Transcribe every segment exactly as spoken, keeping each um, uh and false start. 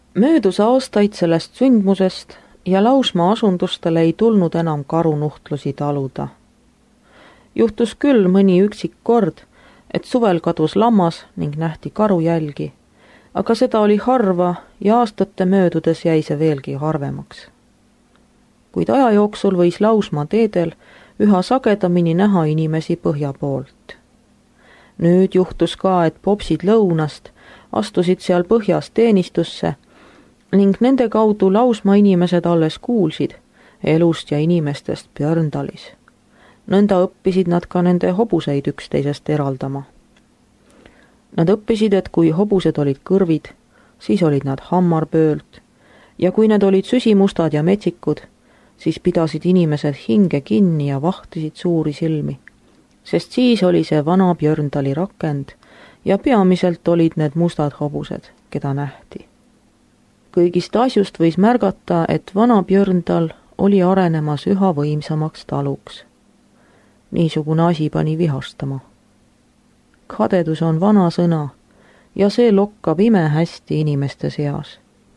Möödus aastaid sellest sündmusest ja Lausmaa asundustele ei tulnud enam karunuhtlusi taluda. Juhtus küll mõni üksik kord, et suvel kadus lammas ning nähti karujälgi, aga seda oli harva ja aastate möödudes jäi see veelgi harvemaks. Kuid aja jooksul võis Lausmaa teedel üha sagedamini näha inimesi põhja poolt. Nüüd juhtus ka, et popsid lõunast astusid seal põhjas teenistusse ning nende kaudu Lausmaa inimesed alles kuulsid elust ja inimestest Björndalis. Nõnda õppisid nad ka nende hobuseid üksteisest eraldama. Nad õppisid, et kui hobused olid kõrvid, siis olid nad hammarböölt ja kui need olid süsimustad ja metsikud, siis pidasid inimesed hinge kinni ja vahtisid suuri silmi, sest siis oli see vana Björndali rakend ja peamiselt olid need mustad hobused, keda nähti. Kõigist asjust võis märgata, et vana Björndal oli arenemas üha võimsamaks taluks. Niisugune asi pani vihastama. Kadedus on vana sõna ja see lokkab imehästi inimeste seas.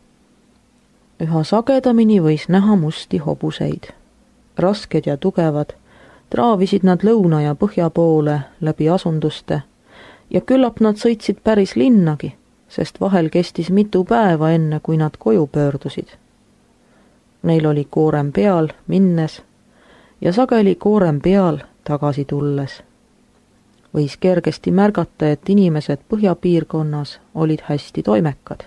Üha sagedamini võis näha musti hobuseid. Rasked ja tugevad, traavisid nad lõuna ja põhja poole läbi asunduste ja küllap nad sõitsid päris linnagi, sest vahel kestis mitu päeva enne, kui nad koju pöördusid. Neil oli koorem peal minnes ja sageli koorem peal tagasi tulles. Võis kergesti märgata, et inimesed põhjapiirkonnas olid hästi toimekad.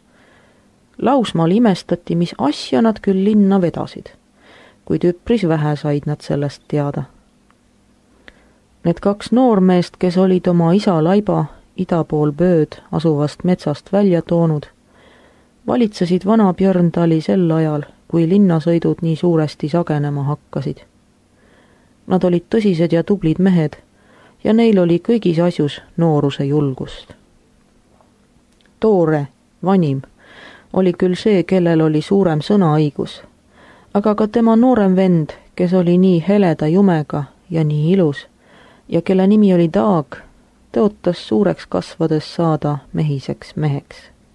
Lausmaal imestati, mis asja nad küll linna vedasid, kuid üpris vähe said nad sellest teada. Need kaks noormeest, kes olid oma isa laiba ida pool Bööd asuvast metsast välja toonud, valitsesid vana Björndali sel ajal, kui linnasõidud nii suuresti sagenema hakkasid. Nad olid tõsised ja tublid mehed ja neil oli kõigis asjus nooruse julgust. Toore, vanim, oli küll see, kellel oli suurem sõnaõigus, aga ka tema noorem vend, kes oli nii heleda jumega ja nii ilus ja kelle nimi oli Daag, tõotas suureks kasvades saada mehiseks meheks.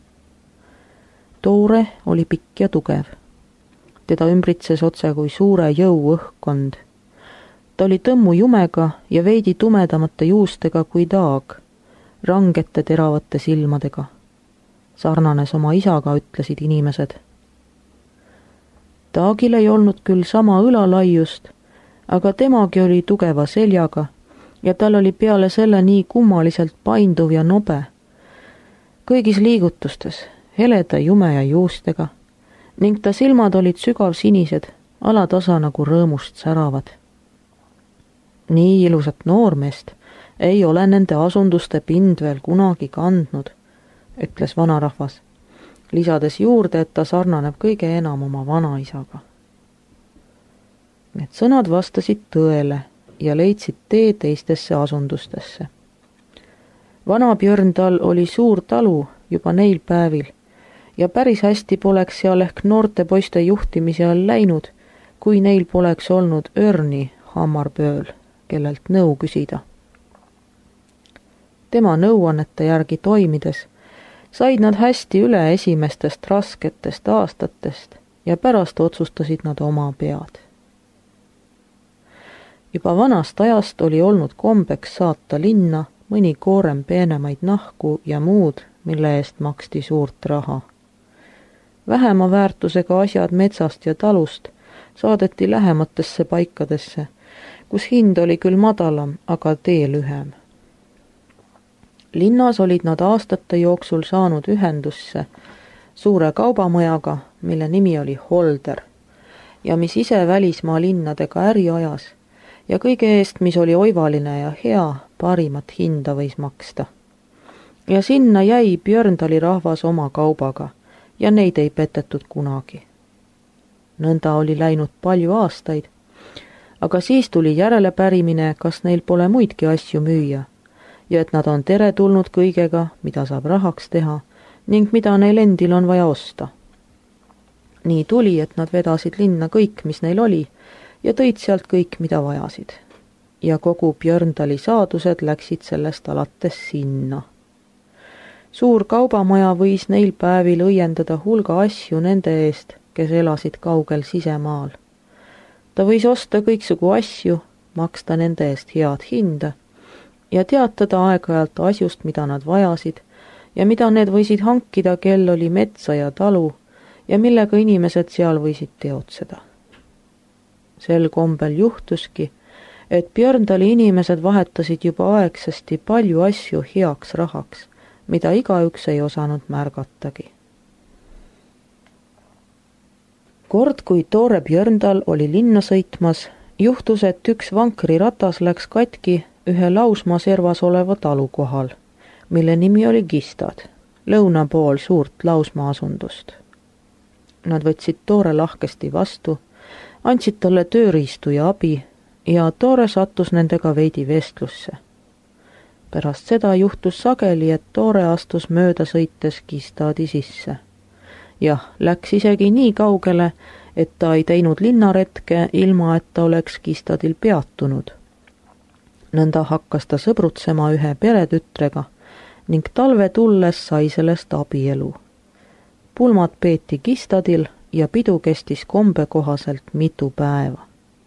Toore oli pikk ja tugev. Teda ümbritses otse kui suure jõu õhkkond. Ta oli tõmmu jumega ja veidi tumedamate juustega kui Daag, rangete teravate silmadega. Sarnanes oma isaga, ütlesid inimesed. Daagil ei olnud küll sama õlalaiust, aga temagi oli tugeva seljaga ja tal oli peale selle nii kummaliselt painduv ja nobe. Kõigis liigutustes, heleda jume ja juustega, ning ta silmad olid sügav sinised, alatasa nagu rõõmust säravad. Nii ilusat noormeest ei ole nende asunduste pind veel kunagi kandnud, ütles vanarahvas, lisades juurde, et ta sarnaneb kõige enam oma vanaisaga. Need sõnad vastasid tõele ja leidsid tee teistesse asundustesse. Vana Björndal oli suur talu juba neil päevil ja päris hästi poleks seal ehk noorte poiste juhtimise all läinud, kui neil poleks olnud Örni hammarbööl, kellelt nõu küsida. Tema nõuannete järgi toimides said nad hästi üle esimestest rasketest aastatest ja pärast otsustasid nad oma pead. Juba vanast ajast oli olnud kombeks saata linna mõni koorem peenemaid nahku ja muud, mille eest maksti suurt raha. Vähema väärtusega asjad metsast ja talust saadeti lähematesse paikadesse, kus hind oli küll madalam, aga tee lühem. Linnas olid nad aastate jooksul saanud ühendusse suure kaubamajaga, mille nimi oli Holder ja mis ise välismaa linnadega äri ajas ja kõige eest, mis oli oivaline ja hea, parimat hinda võis maksta. Ja sinna jäi Björndali rahvas oma kaubaga ja neid ei petetud kunagi. Nõnda oli läinud palju aastaid, aga siis tuli järelepärimine, kas neil pole muidki asju müüa ja et nad on teretulnud kõigega, mida saab rahaks teha ning mida neil endil on vaja osta. Nii tuli, et nad vedasid linna kõik, mis neil oli, ja tõid sealt kõik, mida vajasid. Ja kogu Björndali saadused läksid sellest alates sinna. suur kaubamaja võis neil päevil õiendada hulga asju nende eest, kes elasid kaugel sisemaal. Ta võis osta kõiksugu asju, maksta nende eest head hinda ja teatada aeg-ajalt asjust, mida nad vajasid ja mida need võisid hankida, kel oli metsa ja talu ja millega inimesed seal võisid teotseda. Sel kombel juhtuski, et Björndali inimesed vahetasid juba aegsasti palju asju heaks rahaks, mida igaüks ei osanud märgatagi. Kord, kui Toore Björndal oli linna sõitmas, juhtus, et üks vankriratas läks katki ühe Lausmaa servas oleva talu kohal, mille nimi oli Gistad, lõuna pool suurt Lausmaa asundust. Nad võtsid Toore lahkesti vastu, andsid talle tööriistu ja abi ja Toore sattus nendega veidi vestlusse. Pärast seda juhtus sageli, et Toore astus mööda sõites Gistadi sisse. Jah, läks isegi nii kaugele, et ta ei teinud linnaretke, ilma et ta oleks Gistadil peatunud. Nõnda hakkas ta sõbrutsema ühe peretütrega ning talve tulles sai sellest abielu. Pulmad peeti Gistadil ja pidu kestis kombe kohaselt mitu päeva.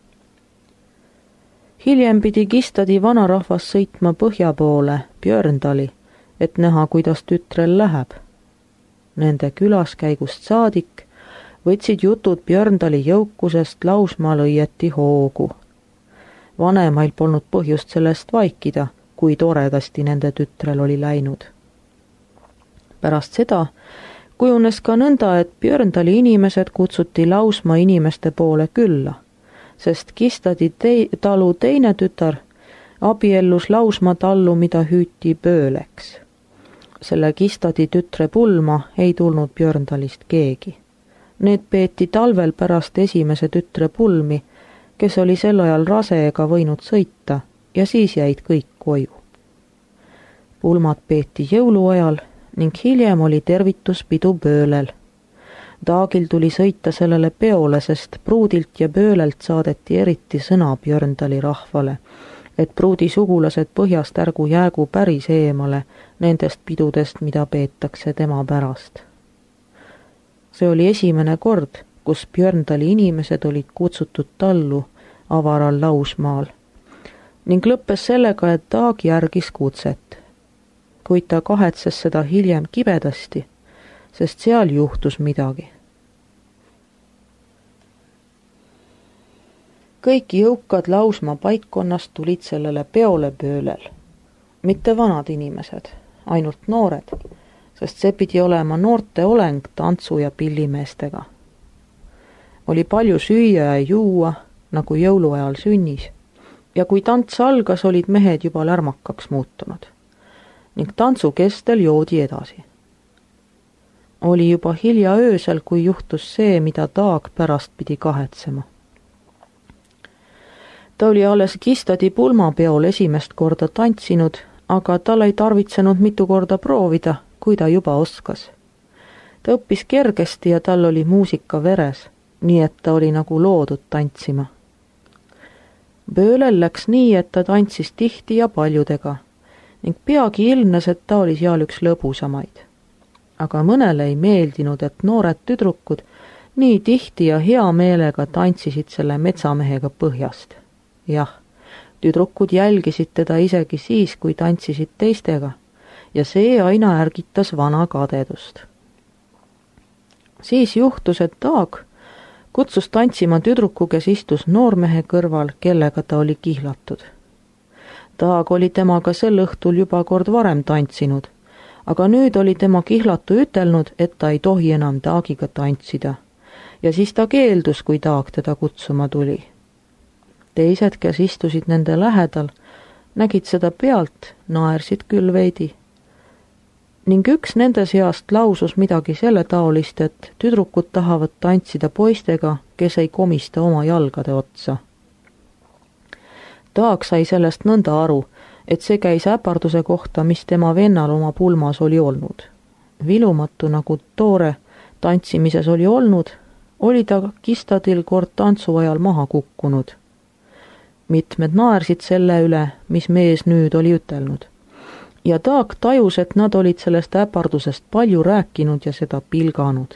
Hiljem pidi Gistadi vanarahvas sõitma põhja poole Björndali, et näha, kuidas tütrel läheb. Nende külaskäigust saadik võtsid jutud Björndali jõukusest Lausmaal õieti hoogu. Vanemail polnud põhjust sellest vaikida, kui toredasti nende tütrel oli läinud. Pärast seda kujunes ka nõnda, et Björndali inimesed kutsuti Lausmaa inimeste poole külla, sest Gistadi tei- talu teine tütar abiellus Lausmaa tallu, mida hüüti Pööleks. Selle Gistadi tütre pulma ei tulnud Björndalist keegi. Need peeti talvel pärast esimese tütre pulmi, kes oli sel ajal rase ega võinud sõita ja siis jäid kõik koju. Pulmad peeti jõuluajal ning hiljem oli tervituspidu Pöölel. Daagil tuli sõita sellele peole, sest pruudilt ja Pöölelt saadeti eriti sõna Björndali rahvale, et pruudi sugulased põhjast ärgu jäägu päris eemale nendest pidudest, mida peetakse tema pärast. See oli esimene kord, kus Björndali inimesed olid kutsutud tallu avaral Lausmaal ning lõppes sellega, et Daag järgis kutset, kuid ta kahetses seda hiljem kibedasti, sest seal juhtus midagi. Kõik jõukad Lausmaa paikkonnast tulid sellele peole Pöölel. Mitte vanad inimesed, ainult noored, sest see pidi olema noorte oleng tantsu- ja pillimeestega. Oli palju süüa ja juua, nagu jõuluajal sünnis, ja kui tants algas, olid mehed juba lärmakaks muutunud ning tantsu kestel joodi edasi. Oli juba hilja öösel, kui juhtus see, mida Daag pärast pidi kahetsema. Ta oli alles Gistadi pulmapeol esimest korda tantsinud, aga tal ei tarvitsenud mitu korda proovida, kui ta juba oskas. Ta õppis kergesti ja tal oli muusika veres, nii et ta oli nagu loodud tantsima. Pöölel läks nii, et ta tantsis tihti ja paljudega ning peagi ilmnes, et ta oli seal üks lõbusamaid. Aga mõnele ei meeldinud, et noored tüdrukud nii tihti ja hea meelega tantsisid selle metsamehega põhjast. Jah, tüdrukud jälgisid teda isegi siis, kui tantsisid teistega ja see aina ärgitas vana kadedust. Siis juhtus, et Daag kutsus tantsima tüdruku, kes istus noormehe kõrval, kellega ta oli kihlatud. Daag oli temaga sel õhtul juba kord varem tantsinud, aga nüüd oli tema kihlatu ütelnud, et ta ei tohi enam Daagiga tantsida ja siis ta keeldus, kui Daag teda kutsuma tuli. Teised, kes istusid nende lähedal, nägid seda pealt, naersid küll veidi. Ning üks nende seast lausus midagi selle taolist, et tüdrukud tahavad tantsida poistega, kes ei komista oma jalgade otsa. Daag sai sellest nõnda aru, et see käis äparduse kohta, mis tema vennal oma pulmas oli olnud. Vilumatu nagu Toore tantsimises oli olnud, oli ta Gistadil kord tantsu ajal maha kukkunud. Mitmed naersid selle üle, mis mees nüüd oli ütelnud. ja Taag tajus, et nad olid sellest äpardusest palju rääkinud ja seda pilganud.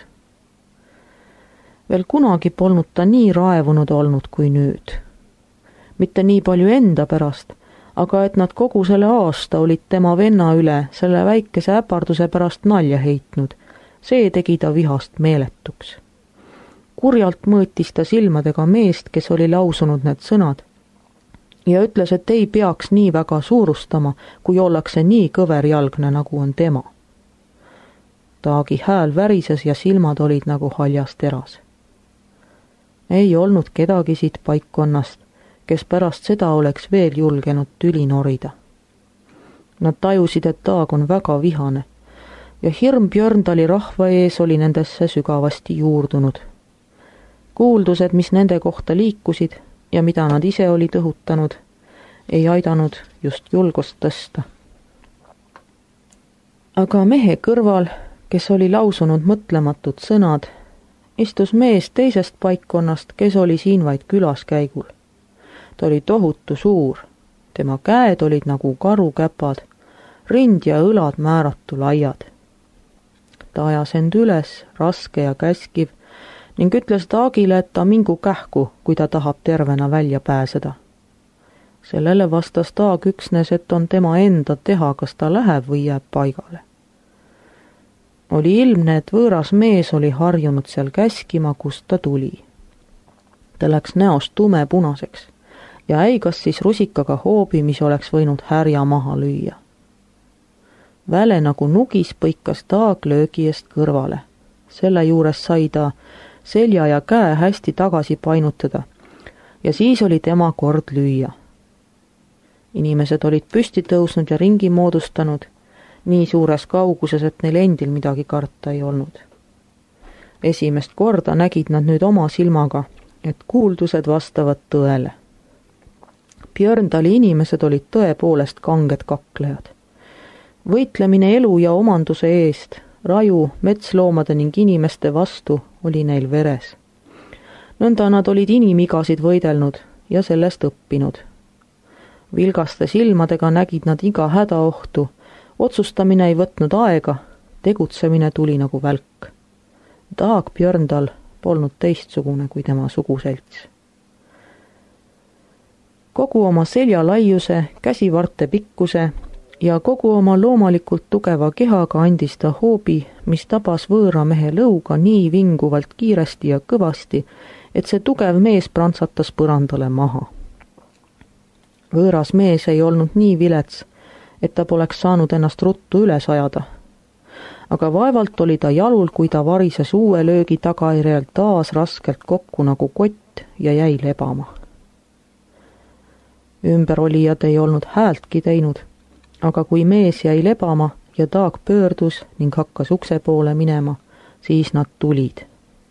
Veel kunagi polnud ta nii raevunud olnud kui nüüd. Mitte nii palju enda pärast, aga et nad kogu selle aasta olid tema venna üle selle väikese äparduse pärast nalja heitnud, see tegi ta vihast meeletuks. Kurjalt mõõtis ta silmadega meest, kes oli lausunud need sõnad, ja ütles, et ei peaks nii väga suurustama, kui ollakse nii kõverjalgne, nagu on tema. Taagi hääl värises ja silmad olid nagu haljas teras. Ei olnud kedagi siit paikkonnast, kes pärast seda oleks veel julgenud tüli norida. Nad tajusid, et Taag on väga vihane ja hirm Björndali rahva ees oli nendesse sügavasti juurdunud. Kuuldused, mis nende kohta liikusid ja mida nad ise olid õhutanud, ei aidanud just julgust tõsta. Aga mehe kõrval, kes oli lausunud mõtlematud sõnad, istus mees teisest paikkonnast, kes oli siin vaid külaskäigul. Ta oli tohutu suur, tema käed olid nagu karukäpad, rind ja õlad määratu laiad. Ta ajas end üles, raske ja käskiv, ning ütles Taagile, et ta mingu kähku, kui ta tahab tervena välja pääseda. Sellele vastas Taag üksnes, et on tema enda teha, kas ta läheb või jääb paigale. Oli ilmne, et võõras mees oli harjunud seal käskima, kust ta tuli. Ta läks näost tumepunaseks ja äigas siis rusikaga hoobi, mis oleks võinud härja maha lüüa. Väle nagu nugis põikas Taag löögi eest kõrvale. Selle juures sai ta selja ja käe hästi tagasi painutada ja siis oli tema kord lüüa. Inimesed olid püsti tõusnud ja ringi moodustanud, nii suures kauguses, et neil endil midagi karta ei olnud. Esimest korda nägid nad nüüd oma silmaga, et kuuldused vastavad tõele. Björndali inimesed olid tõepoolest kanged kaklejad. Võitlemine elu ja omanduse eest, raju, metsloomade ning inimeste vastu oli neil veres. Nõnda nad olid inimigasid võidelnud ja sellest õppinud. Vilgaste silmadega nägid nad iga hädaohtu, otsustamine ei võtnud aega, tegutsemine tuli nagu välk. Taag Björndal polnud teistsugune kui tema suguselts. Kogu oma selja laiuse, käsivarte pikkuse ja kogu oma loomalikult tugeva kehaga andis ta hoobi, mis tabas võõra mehe lõuga nii vinguvalt kiiresti ja kõvasti, et see tugev mees prantsatas põrandale maha. Võõras mees ei olnud nii vilets, et ta poleks saanud ennast ruttu üles ajada. Aga vaevalt oli ta jalul, kui ta varises uue löögi tagajärjel taas raskelt kokku nagu kott ja jäi lebama. Ümberolijad ei olnud häältki teinud, aga kui mees jäi lebama ja Taag pöördus ning hakkas ukse poole minema, siis nad tulid.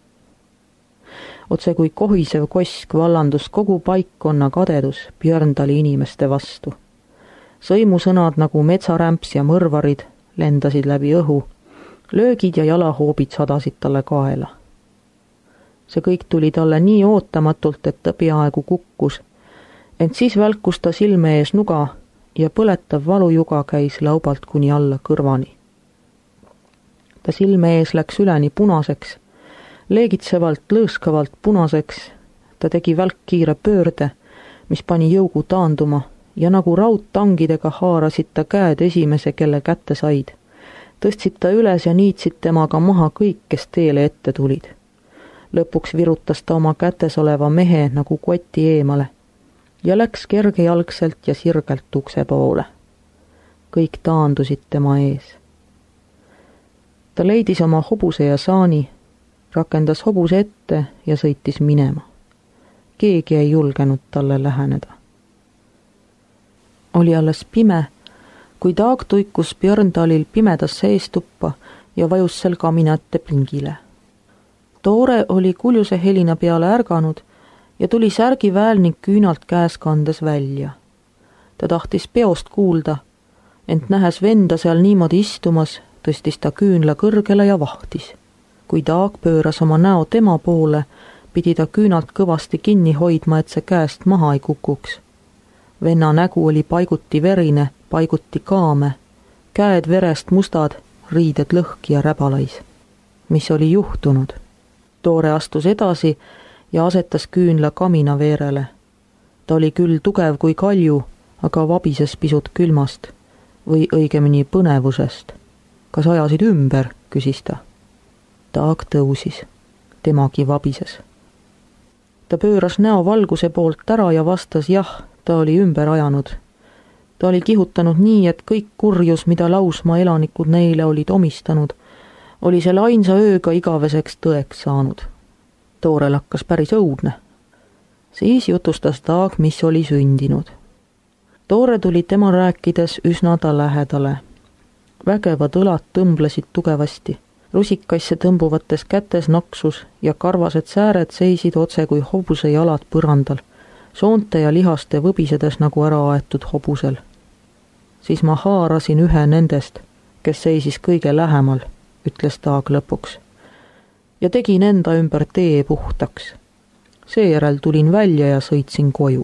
Otse kui kohisev kosk vallandus kogu paikkonna kadedus Björndali inimeste vastu. Sõimusõnad nagu metsarämps ja mõrvarid lendasid läbi õhu, löögid ja jalahoobid sadasid talle kaela. See kõik tuli talle nii ootamatult, et ta peaaegu kukkus, ent siis välkus ta silme ees nuga ja põletav valujuga käis laubalt kuni alla kõrvani. Ta silme ees läks üleni punaseks, leegitsevalt lõõskavalt punaseks, ta tegi välkkiire pöörde, mis pani jõugu taanduma, ja nagu raudtangidega haarasid ta käed esimese, kelle kätte said. Tõstsid ta üles ja niitsid temaga maha kõik, kes teele ette tulid. Lõpuks virutas ta oma kätes oleva mehe nagu koti eemale ja läks kergejalgselt ja sirgelt ukse poole. Kõik taandusid tema ees. Ta leidis oma hobuse ja saani, rakendas hobuse ette ja sõitis minema. Keegi ei julgenud talle läheneda. Oli alles pime, kui Taag tuikus Björndalil pimedasse eestuppa ja vajus seal kaminate pingile. Toore oli kuljuse helina peale ärganud ja tuli särgi väel ning küünalt käes kandes välja. Ta tahtis peost kuulda, ent nähes venda seal niimoodi istumas, tõstis ta küünla kõrgele ja vahtis. Kui Taag pööras oma näo tema poole, pidi ta küünalt kõvasti kinni hoidma, et see käest maha ei kukuks. Venna nägu oli paiguti verine, paiguti kaame käed verest mustad, riided lõhki ja räbalais. Mis oli juhtunud? Toore astus edasi ja asetas küünla kamina veerele. Ta oli küll tugev kui kalju, aga vabises pisut külmast või õigemini põnevusest. Kas ajasid ümber, küsis ta. Taag tõusis. Temagi vabises. Ta pööras näo valguse poolt ära ja vastas jah, ta oli ümber ajanud. Ta oli kihutanud nii, et kõik kurjus, mida Lausmaa elanikud neile olid omistanud, oli selle ainsa ööga igaveseks tõeks saanud. Toorel hakkas päris õudne. Siis jutustas Taag, mis oli sündinud. Toore tuli tema rääkides üsna ta lähedale. Vägevad õlad tõmblesid tugevasti. Rusikaisse tõmbuvates kätes naksus ja karvased sääred seisid otse kui hobuse jalad põrandal, soonte ja lihaste võbisedes nagu ära aetud hobusel. Siis ma haarasin ühe nendest, kes seisis kõige lähemal, ütles Taag lõpuks, ja tegin enda ümber tee puhtaks. Seejärel tulin välja ja sõitsin koju.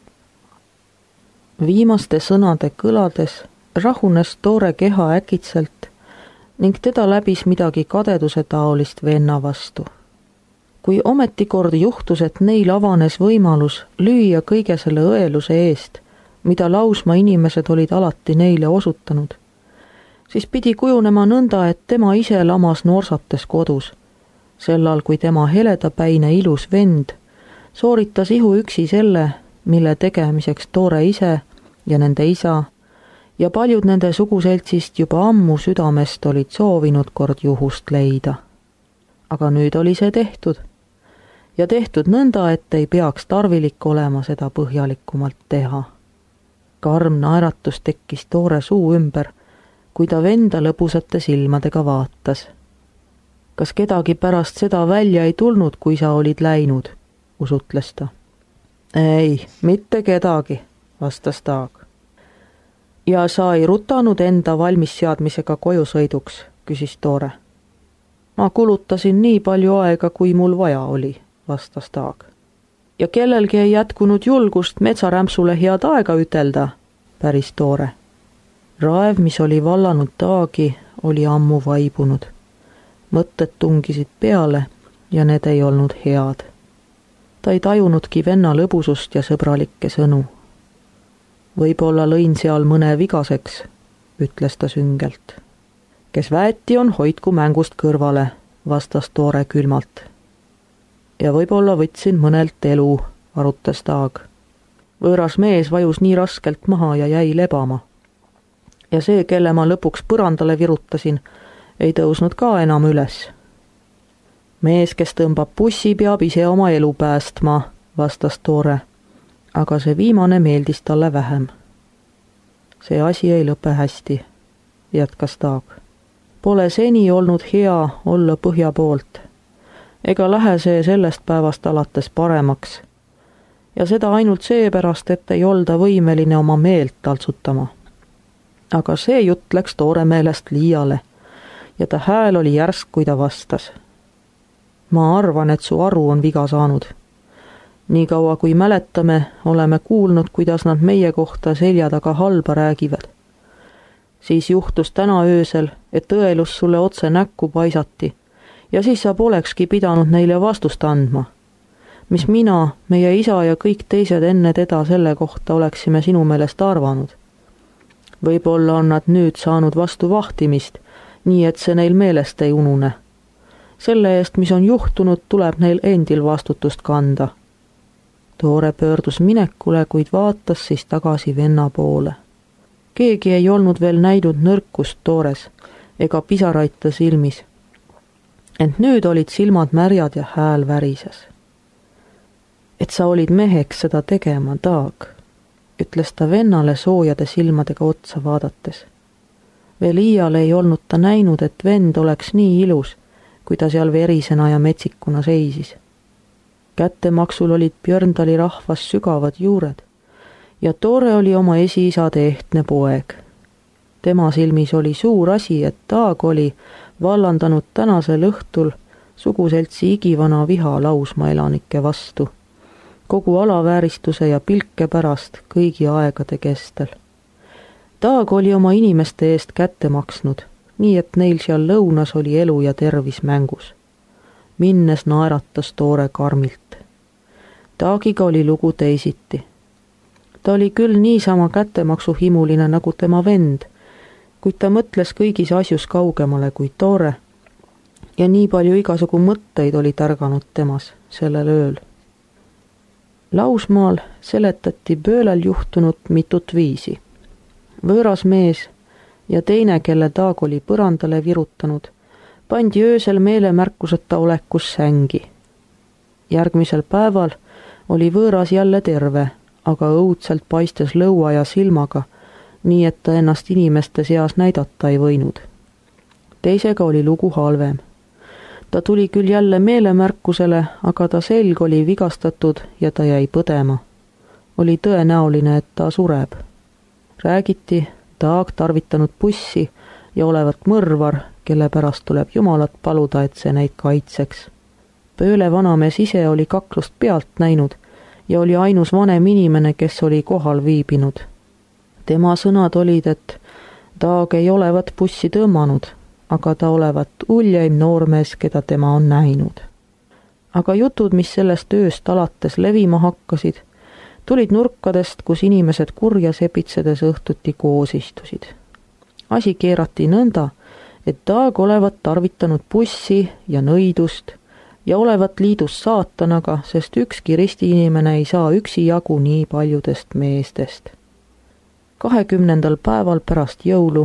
Viimaste sõnade kõlades rahunes Toore keha äkitselt ning teda läbis midagi kadeduse taolist venna vastu. Kui ometikord juhtus, et neil avanes võimalus lüüa kõige selle õeluse eest, mida Lausmaa inimesed olid alati neile osutanud, siis pidi kujunema nõnda, et tema ise lamas noorsates kodus, sellal kui tema heledapäine ilus vend sooritas ihuüksi selle, mille tegemiseks Toore ise ja nende isa ja paljud nende suguseltsist juba ammu südamest olid soovinud kord juhust leida. Aga nüüd oli see tehtud. Ja tehtud nõnda, et ei peaks tarvilik olema seda põhjalikumalt teha. Karm naeratus tekkis Toore suu ümber, kui ta venda lõbusate silmadega vaatas. Kas kedagi pärast seda välja ei tulnud, kui sa olid läinud, usutles ta. Ei, mitte kedagi, vastas Taag. Ja sa ei rutanud enda valmisseadmisega kojusõiduks, küsis Toore. Ma kulutasin nii palju aega, kui mul vaja oli, vastas Taag. Ja kellelgi ei jätkunud julgust metsarämpsule head aega ütelda, päris Toore. Raev, mis oli vallanud Taagi, oli ammu vaibunud. Mõtted tungisid peale ja need ei olnud head. Ta ei tajunudki venna lõbusust ja sõbralikke sõnu. Võib-olla lõin seal mõne vigaseks, ütles ta süngelt. Kes väeti on, hoidku mängust kõrvale, vastas Toore külmalt. Ja võib-olla võtsin mõnelt elu, arutas Taag. Võõras mees vajus nii raskelt maha ja jäi lebama. Ja see, kelle ma lõpuks põrandale virutasin, ei tõusnud ka enam üles. Mees, kes tõmbab bussi, peab ise oma elu päästma, vastas Toore. Aga see viimane meeldis talle vähem. See asi ei lõpe hästi, jätkas Taag. Pole seni olnud hea olla põhja poolt, ega lähe see sellest päevast alates paremaks. Ja seda ainult seepärast, et ei olda võimeline oma meelt taltsutama. Aga see jutt läks Toore meelest liiale ja ta hääl oli järsk, kui ta vastas. Ma arvan, et su aru on viga saanud. Nii kaua kui mäletame, oleme kuulnud, kuidas nad meie kohta selja taga halba räägivad. Siis juhtus täna öösel, et tõelus sulle otse näkku paisati ja siis sa polekski pidanud neile vastust andma. Mis mina, meie isa ja kõik teised enne teda selle kohta oleksime sinu meelest arvanud. Võib-olla on nad nüüd saanud vastu vahtimist, nii et see neil meelest ei unune. Selle eest, mis on juhtunud, tuleb neil endil vastutust kanda. Toore pöördus minekule, kuid vaatas siis tagasi venna poole. Keegi ei olnud veel näinud nõrkust Toores ega pisaraid ta silmis. Ent nüüd olid silmad märjad ja hääl värises. Et sa olid meheks seda tegema, Taag, ütles ta vennale soojade silmadega otsa vaadates. Veel iial ei olnud ta näinud, et vend oleks nii ilus, kui ta seal verisena ja metsikuna seisis. Kättemaksul olid Björndali rahvas sügavad juured ja Toore oli oma esiisade ehtne poeg. Tema silmis oli suur asi, et Taag oli vallandanud tänasel õhtul suguseltsi igivana viha Lausmaa elanike vastu, kogu alavääristuse ja pilke pärast kõigi aegade kestel. Taag oli oma inimeste eest kätte maksnud, nii et neil seal lõunas oli elu ja tervis mängus. Minnes naeratas Toore karmilt. Taagiga oli lugu teisiti. Ta oli küll niisama kättemaksuhimuline nagu tema vend, kuid ta mõtles kõigis asjus kaugemale kui Toore ja nii palju igasugu mõtteid oli tärganud temas sellel ööl. Lausmaal seletati pöölel juhtunut mitut viisi. Võõras mees ja teine, kelle Taag oli põrandale virutanud, pandi öösel meelemärkuseta olekus sängi. Järgmisel päeval oli võõras jälle terve, aga õudselt paistes lõua ja silmaga, nii et ta ennast inimeste seas näidata ei võinud. Teisega oli lugu halvem. Ta tuli küll jälle meelemärkusele, aga ta selg oli vigastatud ja ta jäi põdema. Oli tõenäoline, et ta sureb. Räägiti, Taag tarvitanud pussi ja olevat mõrvar, kelle pärast tuleb Jumalat paluda, et see neid kaitseks. Pööle vanamees ise oli kaklust pealt näinud ja oli ainus vanem inimene, kes oli kohal viibinud. Tema sõnad olid, et Taag ei olevat pussi tõmmanud, aga ta olevat uljeim noormees, keda tema on näinud. Aga jutud, mis sellest ööst alates levima hakkasid, tulid nurkadest, kus inimesed kurja sepitsedes õhtuti koos istusid. Asi keerati nõnda, et Taag olevat tarvitanud pussi ja nõidust ja olevat liidus saatanaga, sest ükski ristiinimene ei saa üksi jagu nii paljudest meestest. Kahekümnendal päeval pärast jõulu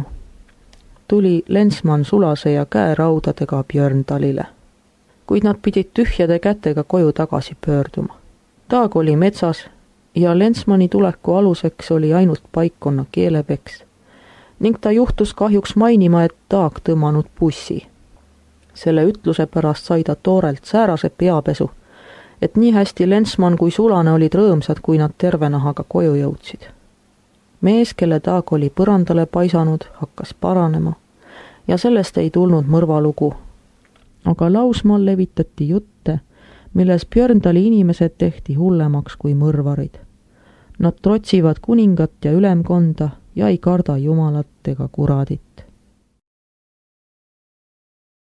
tuli Lensman sulase ja käeraudadega Björndalile, kuid nad pidid tühjade kätega koju tagasi pöörduma. Taag oli metsas ja Lensmani tuleku aluseks oli ainult paikkonna keelepeks ning ta juhtus kahjuks mainima, et Taag tõmmanud pussi. Selle ütluse pärast sai ta Toorelt säärase peapesu, et nii hästi Lensman kui sulane olid rõõmsad, kui nad terve nahaga koju jõudsid. Mees, kelle Taag oli põrandale paisanud, hakkas paranema ja sellest ei tulnud mõrvalugu. Aga Lausmaal levitati jutte, milles Björndali inimesed tehti hullemaks kui mõrvarid. Nad trotsivad kuningat ja ülemkonda ja ei karda Jumalat ega kuradit.